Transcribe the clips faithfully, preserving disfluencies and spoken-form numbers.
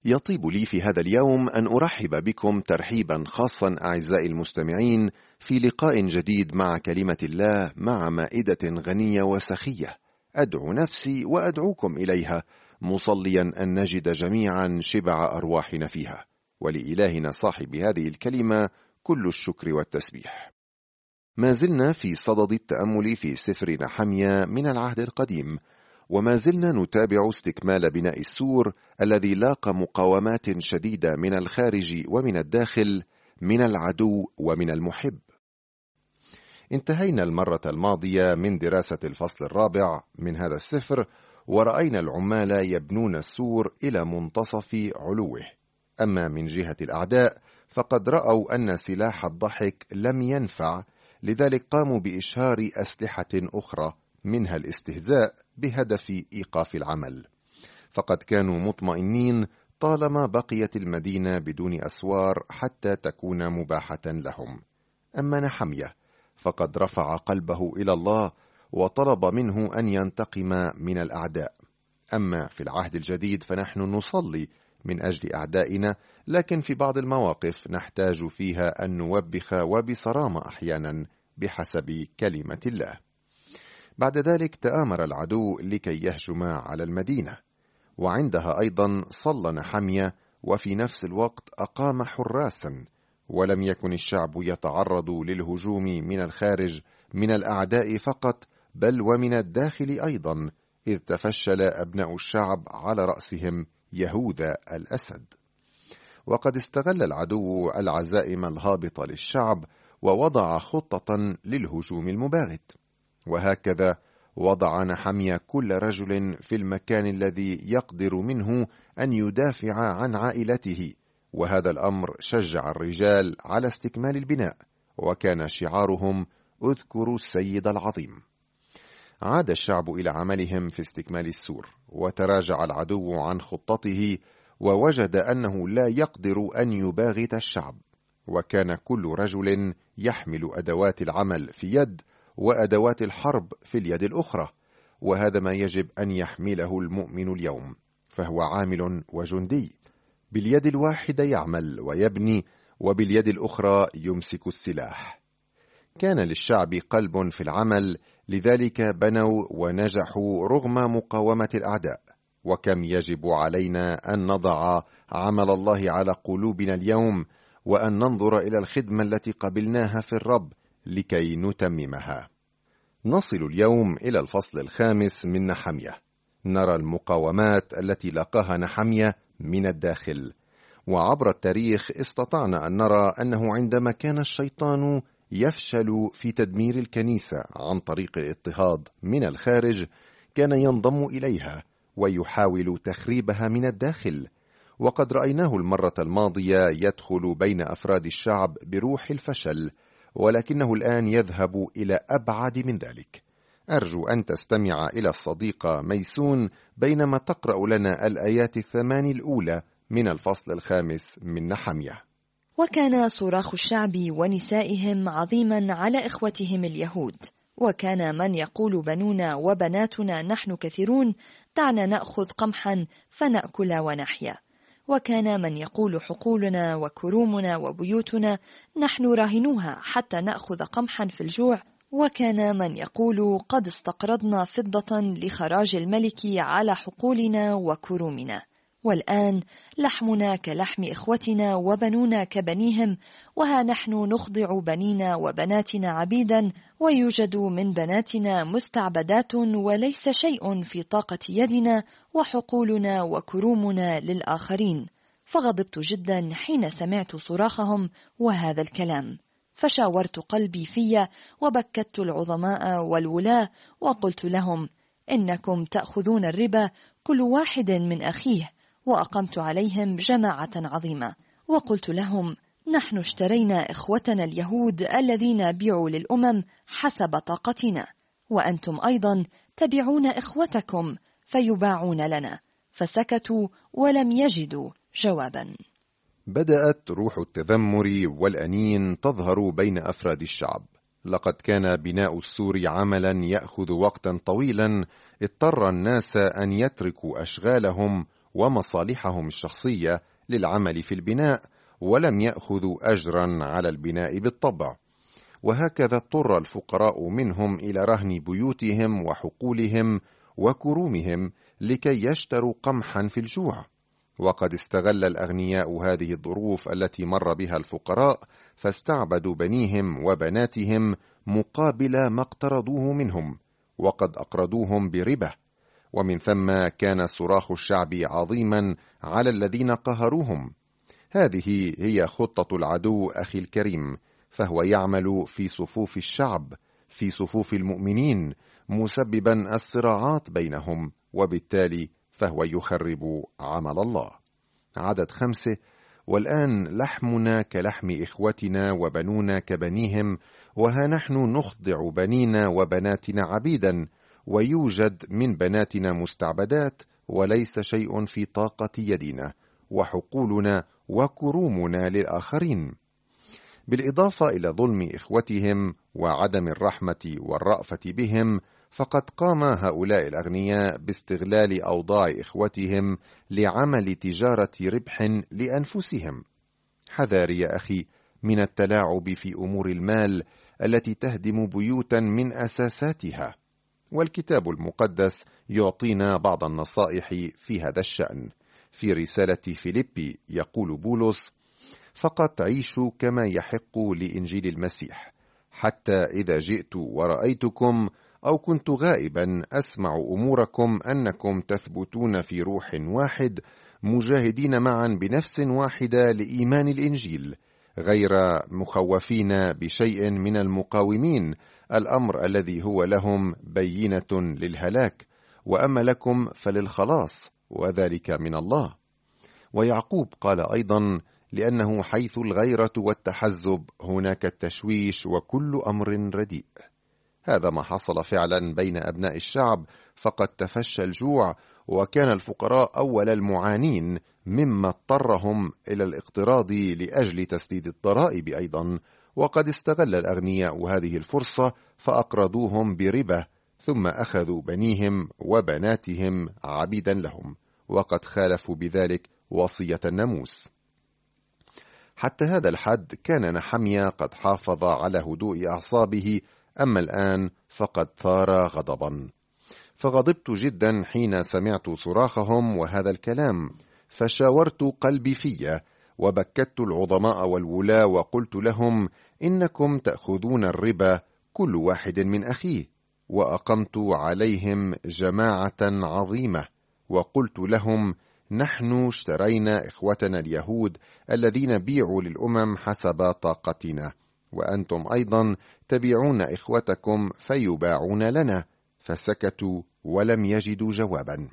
يطيب لي في هذا اليوم أن أرحب بكم ترحيبا خاصا أعزائي المستمعين في لقاء جديد مع كلمة الله مع مائدة غنية وسخية، أدعو نفسي وأدعوكم إليها مصليا أن نجد جميعا شبع أرواحنا فيها، ولإلهنا صاحب هذه الكلمة كل الشكر والتسبيح. ما زلنا في صدد التأمل في سفر نحميا من العهد القديم، وما زلنا نتابع استكمال بناء السور الذي لاقى مقاومات شديدة من الخارج ومن الداخل، من العدو ومن المحب. انتهينا المرة الماضية من دراسة الفصل الرابع من هذا السفر، ورأينا العمال يبنون السور إلى منتصف علوه. أما من جهة الأعداء فقد رأوا أن سلاح الضحك لم ينفع، لذلك قاموا بإشهار أسلحة أخرى منها الاستهزاء بهدف إيقاف العمل، فقد كانوا مطمئنين طالما بقيت المدينة بدون أسوار حتى تكون مباحة لهم. أما نحميا فقد رفع قلبه إلى الله وطلب منه أن ينتقم من الأعداء. أما في العهد الجديد فنحن نصلي من أجل أعدائنا، لكن في بعض المواقف نحتاج فيها أن نوبخ وبصرامة أحيانا بحسب كلمة الله. بعد ذلك تآمر العدو لكي يهجم على المدينة، وعندها أيضا صلى نحميا وفي نفس الوقت أقام حراسا، ولم يكن الشعب يتعرض للهجوم من الخارج من الأعداء فقط، بل ومن الداخل أيضا، إذ تفشل أبناء الشعب على رأسهم يهوذا الأسد. وقد استغل العدو العزائم الهابطة للشعب ووضع خطة للهجوم المباغت، وهكذا وضع نحميا كل رجل في المكان الذي يقدر منه أن يدافع عن عائلته، وهذا الأمر شجع الرجال على استكمال البناء، وكان شعارهم اذكروا السيد العظيم. عاد الشعب إلى عملهم في استكمال السور، وتراجع العدو عن خطته ووجد أنه لا يقدر أن يباغت الشعب، وكان كل رجل يحمل أدوات العمل في يد وأدوات الحرب في اليد الأخرى، وهذا ما يجب أن يحمله المؤمن اليوم، فهو عامل وجندي، باليد الواحدة يعمل ويبني، وباليد الأخرى يمسك السلاح. كان للشعب قلب في العمل، لذلك بنوا ونجحوا رغم مقاومة الأعداء. وكم يجب علينا أن نضع عمل الله على قلوبنا اليوم، وأن ننظر إلى الخدمة التي قبلناها في الرب لكي نتممها. نصل اليوم إلى الفصل الخامس من نحميا، نرى المقاومات التي لاقاها نحميا من الداخل. وعبر التاريخ استطعنا أن نرى أنه عندما كان الشيطان يفشل في تدمير الكنيسة عن طريق الاضطهاد من الخارج، كان ينضم إليها ويحاول تخريبها من الداخل. وقد رأيناه المرة الماضية يدخل بين أفراد الشعب بروح الفشل، ولكنه الآن يذهب إلى أبعد من ذلك. أرجو أن تستمع إلى الصديقة ميسون بينما تقرأ لنا الآيات الثمان الأولى من الفصل الخامس من نحميا. وكان صراخ الشعب ونسائهم عظيما على إخوتهم اليهود، وكان من يقول بنونا وبناتنا نحن كثيرون، دعنا نأخذ قمحا فنأكل ونحيا. وكان من يقول حقولنا وكرومنا وبيوتنا نحن راهنوها حتى نأخذ قمحا في الجوع. وكان من يقول قد استقرضنا فضة لخراج الملك على حقولنا وكرومنا، والآن لحمنا كلحم إخوتنا وبنونا كبنيهم، وها نحن نخضع بنينا وبناتنا عبيدا، ويوجد من بناتنا مستعبدات وليس شيء في طاقة يدنا، وحقولنا وكرومنا للآخرين. فغضبت جدا حين سمعت صراخهم وهذا الكلام، فشاورت قلبي في وبكت العظماء والولاة وقلت لهم إنكم تأخذون الربا كل واحد من أخيه، وأقمت عليهم جماعة عظيمة وقلت لهم نحن اشترينا إخوتنا اليهود الذين بيعوا للأمم حسب طاقتنا، وأنتم أيضا تبيعون إخوتكم فيباعون لنا. فسكتوا ولم يجدوا جوابا. بدأت روح التذمر والأنين تظهر بين أفراد الشعب. لقد كان بناء السور عملا يأخذ وقتا طويلا، اضطر الناس أن يتركوا أشغالهم ومصالحهم الشخصية للعمل في البناء، ولم يأخذوا أجرا على البناء بالطبع. وهكذا اضطر الفقراء منهم إلى رهن بيوتهم وحقولهم وكرومهم لكي يشتروا قمحا في الجوع. وقد استغل الأغنياء هذه الظروف التي مر بها الفقراء، فاستعبدوا بنيهم وبناتهم مقابل ما اقترضوه منهم، وقد أقرضوهم بربا. ومن ثم كان صراخ الشعب عظيما على الذين قهروهم. هذه هي خطة العدو أخي الكريم، فهو يعمل في صفوف الشعب، في صفوف المؤمنين، مسببا الصراعات بينهم، وبالتالي فهو يخرب عمل الله. عدد خمسة: والآن لحمنا كلحم إخوتنا وبنونا كبنيهم، وها نحن نخضع بنينا وبناتنا عبيدا، ويوجد من بناتنا مستعبدات، وليس شيء في طاقة يدنا، وحقولنا وكرومنا للآخرين. بالإضافة إلى ظلم إخوتهم وعدم الرحمة والرأفة بهم، فقد قام هؤلاء الأغنياء باستغلال أوضاع إخوتهم لعمل تجارة ربح لأنفسهم. حذر يا أخي من التلاعب في أمور المال التي تهدم بيوتا من أساساتها. والكتاب المقدس يعطينا بعض النصائح في هذا الشأن. في رسالة فيليبي يقول بولس: فقط عيشوا كما يحق لإنجيل المسيح، حتى إذا جئت ورأيتكم أو كنت غائبا أسمع أموركم أنكم تثبتون في روح واحد، مجاهدين معا بنفس واحدة لإيمان الإنجيل، غير مخوفين بشيء من المقاومين، الأمر الذي هو لهم بينة للهلاك، وأما لكم فللخلاص، وذلك من الله. ويعقوب قال أيضا: لأنه حيث الغيرة والتحزب هناك التشويش وكل أمر رديء. هذا ما حصل فعلا بين أبناء الشعب، فقد تفشى الجوع، وكان الفقراء أول المعانين، مما اضطرهم إلى الاقتراض لأجل تسديد الضرائب أيضا. وقد استغل الأغنياء هذه الفرصة فأقرضوهم بربا، ثم أخذوا بنيهم وبناتهم عبيدا لهم، وقد خالفوا بذلك وصية الناموس. حتى هذا الحد كان نحميا قد حافظ على هدوء أعصابه، أما الآن فقد ثار غضبا. فغضبت جدا حين سمعت صراخهم وهذا الكلام، فشاورت قلبي فيه، وبكت العظماء والولاة، وقلت لهم: إنكم تأخذون الربا كل واحد من أخيه. وأقمت عليهم جماعة عظيمة، وقلت لهم: نحن اشترينا إخوتنا اليهود الذين بيعوا للأمم حسب طاقتنا، وأنتم أيضا تبيعون إخوتكم فيباعون لنا. فسكتوا ولم يجدوا جوابا.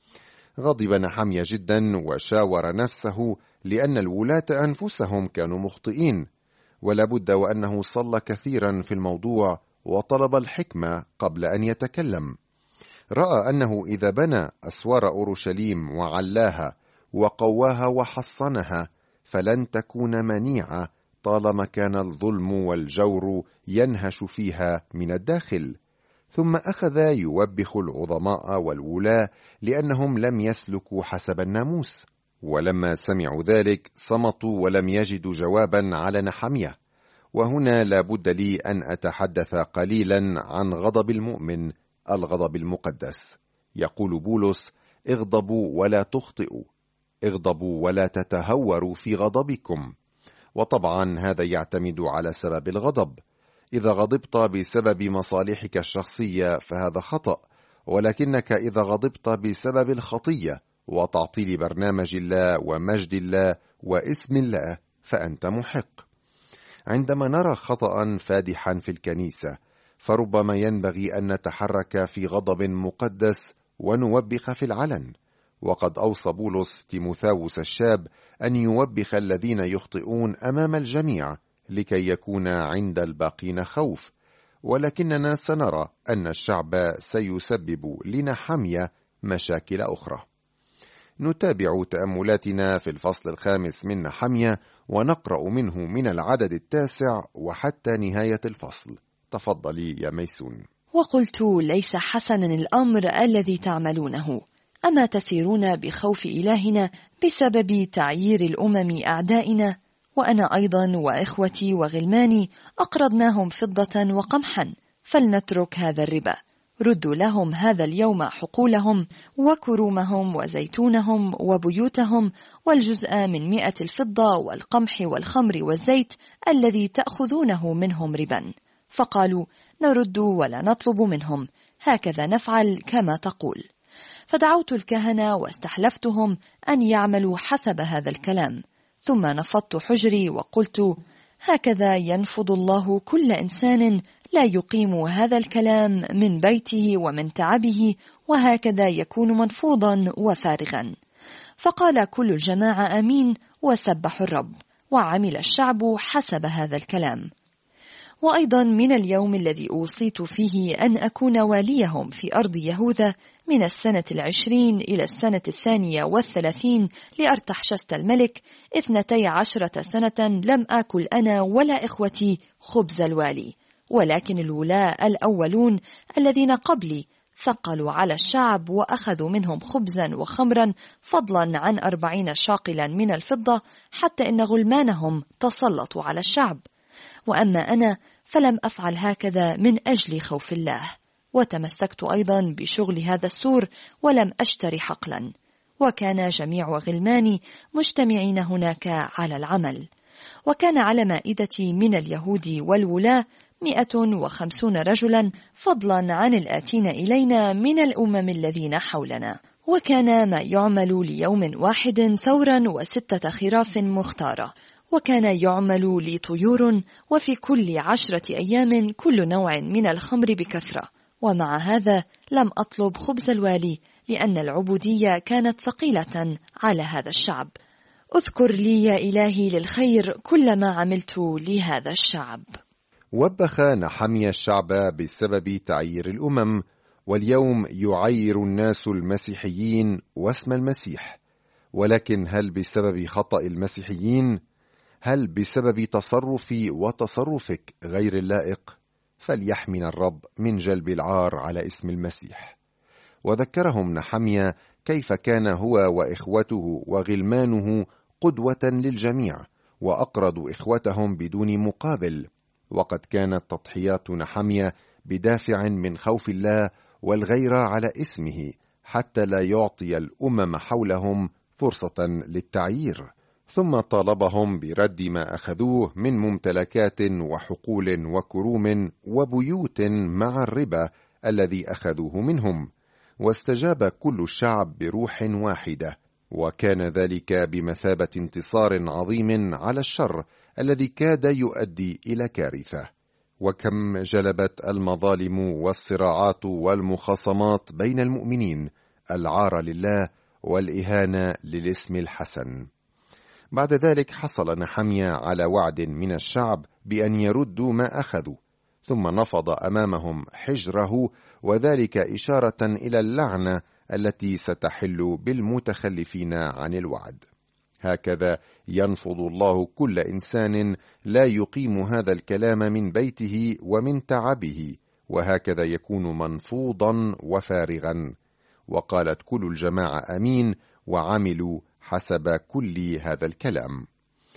غضب نحميا جدا وشاور نفسه، لأن الولاة أنفسهم كانوا مخطئين، ولابد وأنه صلى كثيرا في الموضوع وطلب الحكمة قبل أن يتكلم. رأى أنه إذا بنى أسوار أورشليم وعلاها وقواها وحصنها فلن تكون منيعة، طالما كان الظلم والجور ينهش فيها من الداخل. ثم أخذ يوبخ العظماء والولاة لأنهم لم يسلكوا حسب الناموس. ولما سمعوا ذلك صمتوا ولم يجدوا جوابا على نحميا. وهنا لا بد لي أن أتحدث قليلا عن غضب المؤمن، الغضب المقدس. يقول بولس: اغضبوا ولا تخطئوا، اغضبوا ولا تتهوروا في غضبكم. وطبعا هذا يعتمد على سبب الغضب. إذا غضبت بسبب مصالحك الشخصية فهذا خطأ، ولكنك إذا غضبت بسبب الخطية وتعطيل برنامج الله ومجد الله واسم الله فأنت محق. عندما نرى خطأ فادحا في الكنيسة، فربما ينبغي أن نتحرك في غضب مقدس ونوبخ في العلن. وقد أوصى بولس تيموثاوس الشاب أن يوبخ الذين يخطئون أمام الجميع لكي يكون عند الباقين خوف. ولكننا سنرى أن الشعب سيسبب لنحميا مشاكل أخرى. نتابع تأملاتنا في الفصل الخامس من نحميا، ونقرأ منه من العدد التاسع وحتى نهاية الفصل. تفضلي يا ميسون. وقلت: ليس حسنا الأمر الذي تعملونه، أما تسيرون بخوف إلهنا بسبب تعيير الأمم أعدائنا؟ وأنا أيضا وإخوتي وغلماني أقرضناهم فضة وقمحا، فلنترك هذا الربا. ردوا لهم هذا اليوم حقولهم وكرومهم وزيتونهم وبيوتهم والجزء من مئة الفضة والقمح والخمر والزيت الذي تأخذونه منهم ربا. فقالوا: نرد ولا نطلب منهم، هكذا نفعل كما تقول. فدعوت الكهنة واستحلفتهم أن يعملوا حسب هذا الكلام، ثم نفضت حجري وقلت: هكذا ينفض الله كل إنسان لا يقيم هذا الكلام من بيته ومن تعبه، وهكذا يكون منفوضا وفارغا. فقال كل الجماعة آمين، وسبحوا الرب، وعمل الشعب حسب هذا الكلام. وأيضا من اليوم الذي أوصيت فيه أن أكون واليهم في أرض يهوذا من السنة العشرين إلى السنة الثانية والثلاثين لأرتحشست الملك، اثنتي عشرة سنة لم آكل أنا ولا إخوتي خبز الوالي، ولكن الولاء الأولون الذين قبلي ثقلوا على الشعب وأخذوا منهم خبزا وخمرا فضلا عن أربعين شاقلا من الفضة، حتى إن غلمانهم تسلطوا على الشعب. وأما أنا فلم أفعل هكذا من أجل خوف الله، وتمسكت أيضا بشغل هذا السور ولم أشتري حقلا. وكان جميع غلماني مجتمعين هناك على العمل. وكان على مائدتي من اليهود والولاة مئة وخمسون رجلا فضلا عن الآتين إلينا من الأمم الذين حولنا. وكان ما يعمل ليوم واحد ثورا وستة خراف مختارة، وكان يعمل لي طيور، وفي كل عشرة أيام كل نوع من الخمر بكثرة. ومع هذا لم أطلب خبز الوالي، لأن العبودية كانت ثقيلة على هذا الشعب. اذكر لي يا إلهي للخير كل ما عملت لهذا الشعب. وبخ نحميا الشعب بسبب تعيير الأمم، واليوم يعير الناس المسيحيين واسم المسيح. ولكن هل بسبب خطأ المسيحيين؟ هل بسبب تصرفي وتصرفك غير اللائق؟ فليحمنا الرب من جلب العار على اسم المسيح. وذكرهم نحميا كيف كان هو وإخوته وغلمانه قدوة للجميع، وأقرضوا إخوتهم بدون مقابل. وقد كانت تضحيات نحميا بدافع من خوف الله والغيرة على اسمه، حتى لا يعطي الأمم حولهم فرصة للتعيير. ثم طالبهم برد ما أخذوه من ممتلكات وحقول وكروم وبيوت مع الربا الذي أخذوه منهم. واستجاب كل الشعب بروح واحدة، وكان ذلك بمثابة انتصار عظيم على الشر الذي كاد يؤدي إلى كارثة. وكم جلبت المظالم والصراعات والمخاصمات بين المؤمنين العار لله والإهانة للاسم الحسن. بعد ذلك حصل نحميا على وعد من الشعب بأن يردوا ما أخذوا، ثم نفض أمامهم حجره، وذلك إشارة إلى اللعنة التي ستحل بالمتخلفين عن الوعد. هكذا ينفض الله كل إنسان لا يقيم هذا الكلام من بيته ومن تعبه، وهكذا يكون منفوضا وفارغا. وقالت كل الجماعة أمين، وعملوا حسب كل هذا الكلام.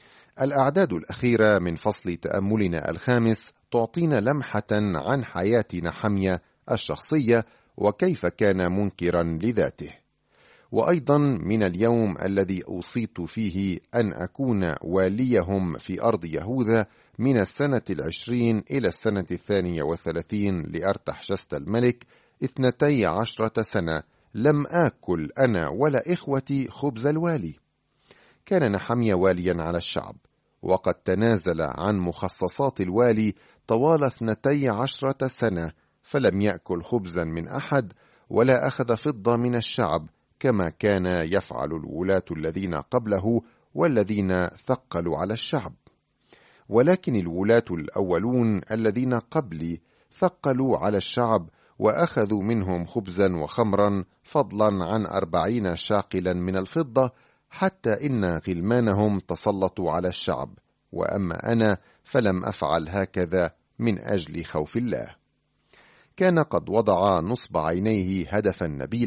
الأعداد الأخيرة من فصل تأملنا الخامس تعطينا لمحة عن حياة نحميا الشخصية، وكيف كان منكرا لذاته. وأيضا من اليوم الذي أوصيت فيه أن أكون واليهم في أرض يهوذا من السنة العشرين إلى السنة الثانية والثلاثين لأرتحشست الملك، اثنتي عشرة سنة لم آكل أنا ولا إخوتي خبز الوالي. كان نحميا واليا على الشعب، وقد تنازل عن مخصصات الوالي طوال اثنتي عشرة سنة، فلم يأكل خبزا من أحد ولا أخذ فضة من الشعب كما كان يفعل الولاة الذين قبله والذين ثقلوا على الشعب. ولكن الولاة الأولون الذين قبلي ثقلوا على الشعب وأخذوا منهم خبزا وخمرا فضلا عن أربعين شاقلا من الفضة، حتى إن غلمانهم تسلطوا على الشعب. وأما أنا فلم أفعل هكذا من أجل خوف الله. كان قد وضع نصب عينيه هدفا نبيلا،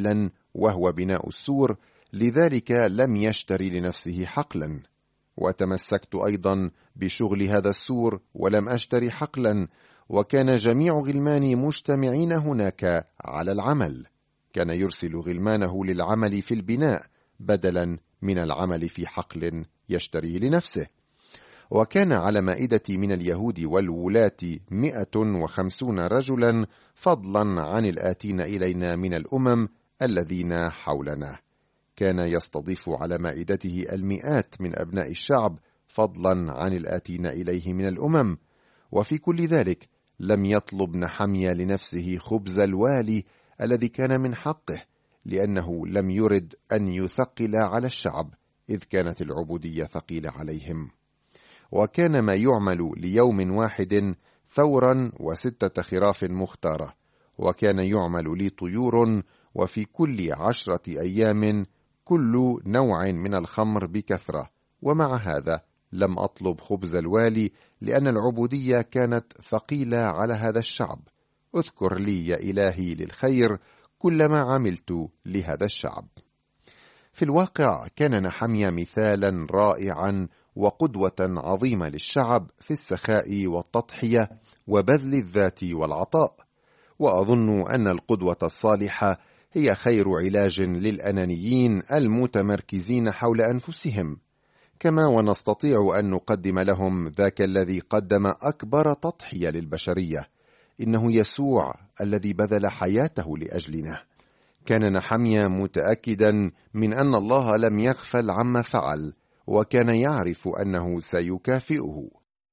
وهو بناء السور، لذلك لم يشتري لنفسه حقلا. وتمسكت أيضا بشغل هذا السور ولم أشتري حقلا، وكان جميع غلماني مجتمعين هناك على العمل. كان يرسل غلمانه للعمل في البناء بدلا من العمل في حقل يشتريه لنفسه. وكان على مائدتي من اليهود والولاة مئة وخمسون رجلا، فضلا عن الآتين إلينا من الأمم الذين حولنا. كان يستضيف على مائدته المئات من أبناء الشعب، فضلا عن الآتين إليه من الأمم. وفي كل ذلك لم يطلب نحميا لنفسه خبز الوالي الذي كان من حقه، لأنه لم يرد أن يثقل على الشعب، إذ كانت العبودية ثقيلة عليهم. وكان ما يعمل ليوم واحد ثورا وستة خراف مختارة، وكان يعمل لي طيور، وفي كل عشرة أيام كل نوع من الخمر بكثرة. ومع هذا لم أطلب خبز الوالي، لأن العبودية كانت ثقيلة على هذا الشعب. اذكر لي يا إلهي للخير كل ما عملت لهذا الشعب. في الواقع كان نحميا مثالا رائعا وقدوة عظيمة للشعب في السخاء والتضحية وبذل الذات والعطاء. وأظن أن القدوة الصالحة هي خير علاج للأنانيين المتمركزين حول أنفسهم، كما ونستطيع أن نقدم لهم ذاك الذي قدم أكبر تضحية للبشرية، إنه يسوع الذي بذل حياته لأجلنا. كان نحميا متأكدا من أن الله لم يغفل عما فعل، وكان يعرف أنه سيكافئه.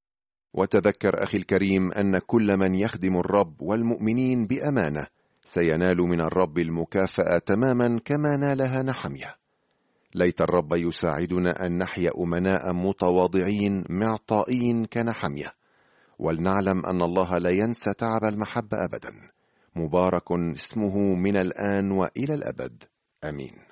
وتذكر أخي الكريم أن كل من يخدم الرب والمؤمنين بأمانة سينال من الرب المكافأة تماما كما نالها نحميا. ليت الرب يساعدنا أن نحيا أمناء متواضعين معطائين كنحميا، ولنعلم أن الله لا ينسى تعب المحبة أبدا. مبارك اسمه من الآن وإلى الأبد، آمين.